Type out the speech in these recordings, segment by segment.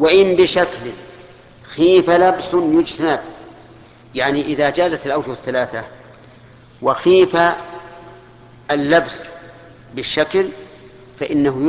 وإن بشكل خيف لبس يجتنب، يعني إذا جازت الأوجه الثلاثة وخيف اللبس بالشكل فإنه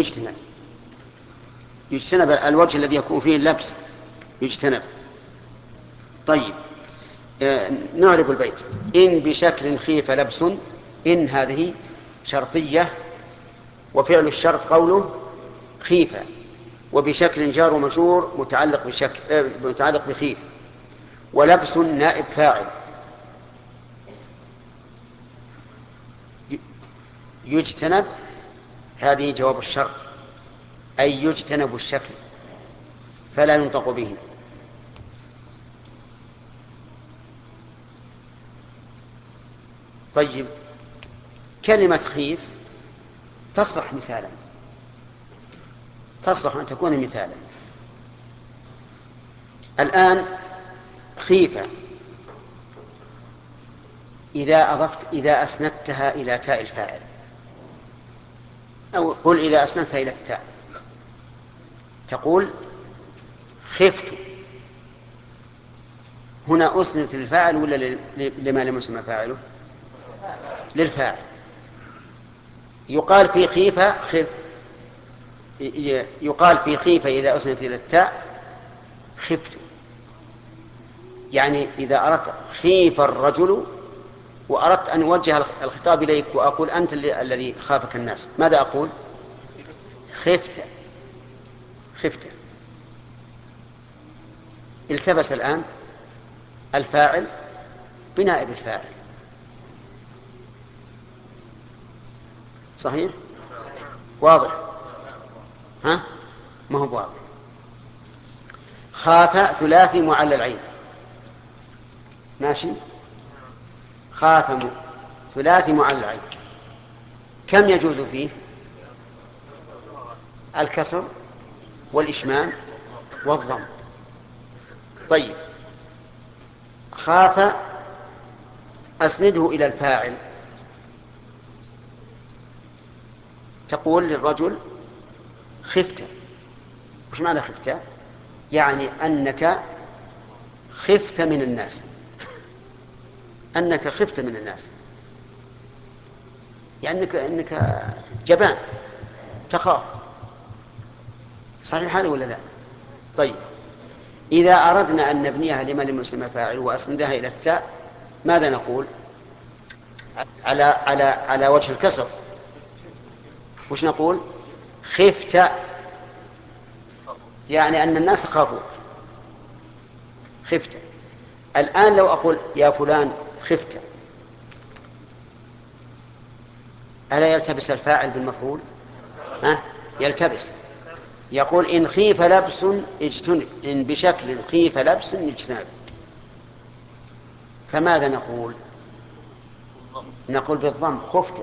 يجتنب الوجه الذي يكون فيه اللبس يجتنب. طيب، نعرب البيت. إن بشكل خيف لبس، إن هذه شرطية، وفعل الشرط قوله خيف، وبشكل جار ومجرور متعلق بخيف، ولبس نائب فاعل. يجتنب هذه جواب الشرط، أي يجتنب الشكل فلا ينطق به. طيب، كلمة خيف تصلح مثالا، تصلح أن تكون مثالا. الآن خيف إذا أسندتها إلى تاء الفاعل، أو قل إذا أسندتها إلى التاء تقول خفت. هنا أسندت للفاعل ولا لما لم يسمى فاعله؟ للفاعل. يقال في خيفة إذا أسندت إلى التاء خفت، يعني إذا أردت خيف الرجل وأردت أن أوجه الخطاب إليك وأقول أنت الذي خافك الناس، ماذا أقول؟ خفت. التبس الآن الفاعل بنائب الفاعل، صحيح؟ واضح؟ ها؟ ما هو واضح. خاف ثلاثي معلل العين، ماشي. خاف ثلاثي معلل العين، كم يجوز فيه؟ الكسر والإشمام والضم. طيب، خاف أسنده إلى الفاعل، تقول للرجل خفت. وش معنى خفت؟ يعني أنك خفت من الناس، يعني أنك جبان تخاف. صحيح هذا ولا لا؟ طيب، إذا أردنا أن نبنيها لمن لم يسمى فاعل وأسندها إلى التاء ماذا نقول؟ على وجه الكسر وش نقول؟ خفت، يعني أن الناس خافوا. خفت. الآن لو أقول يا فلان خفت، ألا يلتبس الفاعل بالمفعول؟ يلتبس. يقول إن خيف لبس اجتنب، إن بشكل خيف لبس اجتنب. فماذا نقول؟ نقول بالضم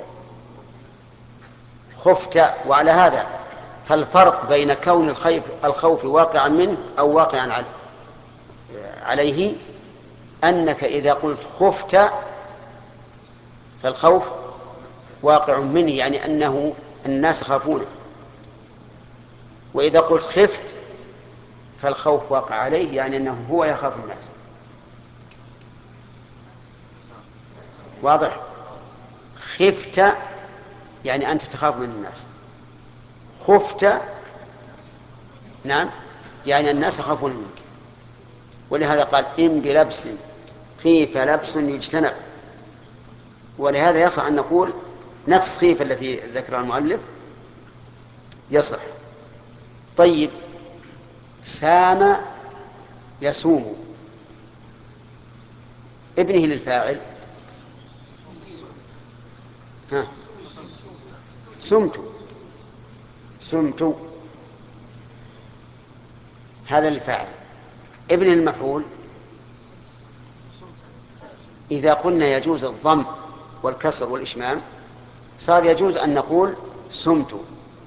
خفت. وعلى هذا فالفرق بين كون الخوف واقعا منه أو واقعا عليه أنك إذا قلت خفت فالخوف واقع منه، يعني أنه الناس خافونه. وإذا قلت خفت فالخوف واقع عليه، يعني أنه هو يخاف الناس. واضح؟ خفت يعني أنت تخاف من الناس، خفت نعم يعني الناس يخافون منك. ولهذا قال إن بلبس خيف لبس يجتنب، ولهذا يصح أن نقول نفس خيف التي ذكرها المؤلف يصح. طيب، سام يسوم، ابنه للفاعل سمت هذا للفاعل. ابن المفعول إذا قلنا يجوز الضم والكسر والإشمام صار يجوز أن نقول سمت.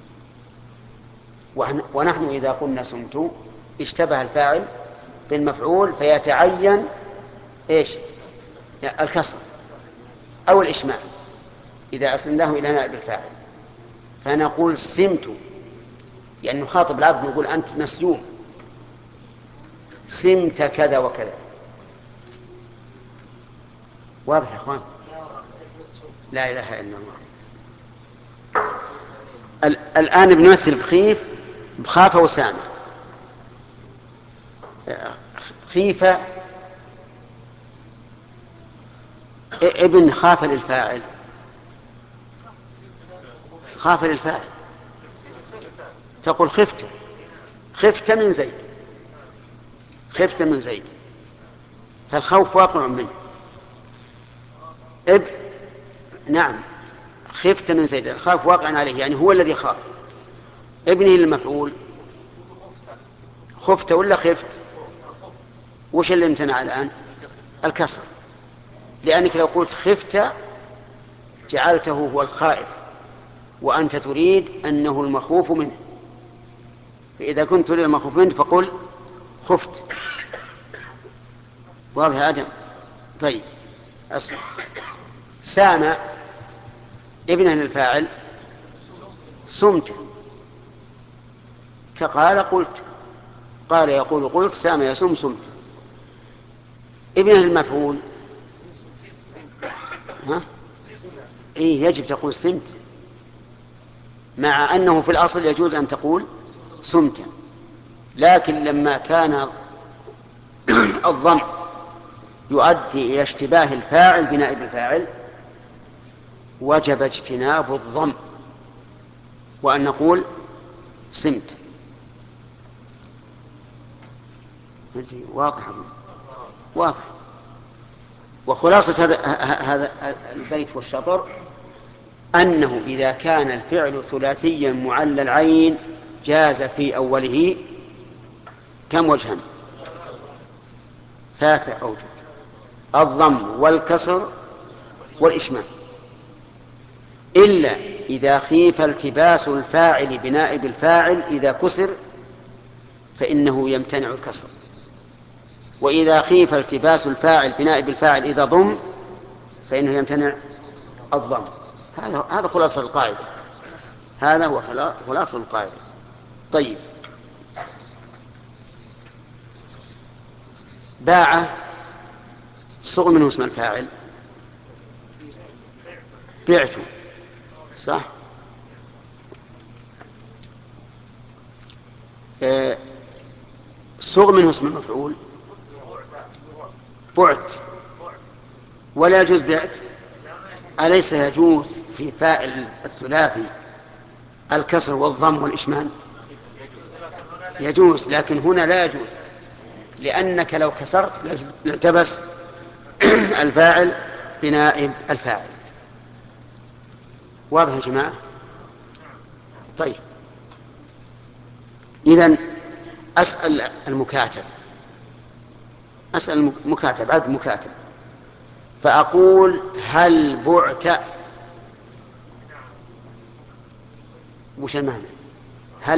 ونحن إذا قلنا سمت اشتبه الفاعل بالمفعول فيتعين إيش؟ الكسر أو الإشمام إذا أسلناه إلى نائب الفاعل، فنقول سمت، يعني نخاطب العبد نقول أنت مسلوم. صمت كذا وكذا. واضح يا اخوان؟ لا اله الا الله. الان بنمثل بخيف، بخاف وسامة. خيفة ابن خاف للفاعل، خاف للفاعل، تقول خفت، خفت من زيد، خفت من زيد، فالخوف واقع منه. نعم، خفت من زيد، الخوف واقع عليه، يعني هو الذي خاف. ابنه المفعول خفت ولا خفت؟ وش اللي امتنع الآن؟ الكسر، لأنك لو قلت خفت جعلته هو الخائف، وأنت تريد أنه المخوف منه، فإذا كنت تريد المخوف منه فقل خفت. واضح يا آدم؟ طيب أصبح سام ابنه للفاعل صمت، كقال قلت، قال يقول قلت، سام يصوم صمت. ابنه المفعول إيه يجب تقول سمت، مع أنه في الأصل يجوز أن تقول صمت، لكن لما كان الضم يؤدي إلى اشتباه الفاعل بنائب الفاعل وجب اجتناب الضم وأن نقول صمت. واضح واضح. وخلاصة هذا البيت والشطر أنه إذا كان الفعل ثلاثيا معلى العين جاز في أوله كم وجها؟ 3 أوجه: الضم والكسر والإشمام، إلا إذا خيف التباس الفاعل بنائب الفاعل إذا كسر فإنه يمتنع الكسر، وإذا خيف التباس الفاعل بنائب الفاعل إذا ضم فإنه يمتنع الضم. هذا خلاصة القاعدة، هذا هو خلاصة القاعدة. طيب، باع صغ منه اسم الفاعل، بعت، صح؟ صغ منه اسم المفعول بعت، ولا يجوز بعت. أليس يجوز في فاعل الثلاثي الكسر والضم والإشمال؟ يجوز، لكن هنا لا يجوز، لأنك لو كسرت لالتبس الفاعل بنائب الفاعل. واضح يا جماعة؟ طيب، إذن أسأل المكاتب، أسأل المكاتب، عبد مكاتب، فأقول هل بعت؟ وش المعنى؟ هل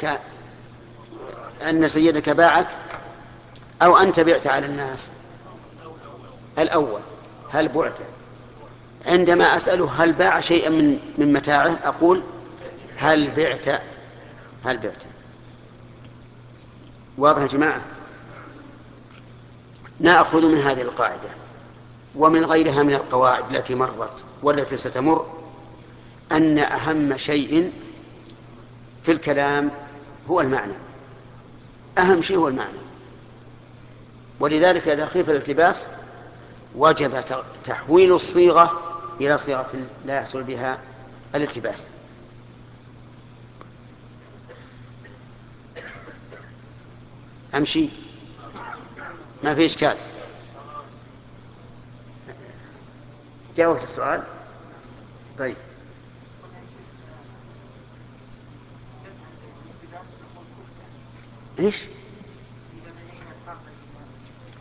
أن سيدك باعك أو أنت بعت على الناس؟ الأول، هل بعت. عندما أسأله هل باع شيئا من متاعه أقول هل بعت، هل بعت. واضح يا جماعة؟ نأخذ من هذه القاعدة ومن غيرها من القواعد التي مرت والتي ستمر أن أهم شيء في الكلام هو المعنى، أهم شيء هو المعنى. ولذلك إذا خيف الالتباس وجب تحويل الصيغة إلى صيغة لا يحصل بها الالتباس. أمشي، ما في إشكال. جاوبت السؤال؟ طيب، ليش؟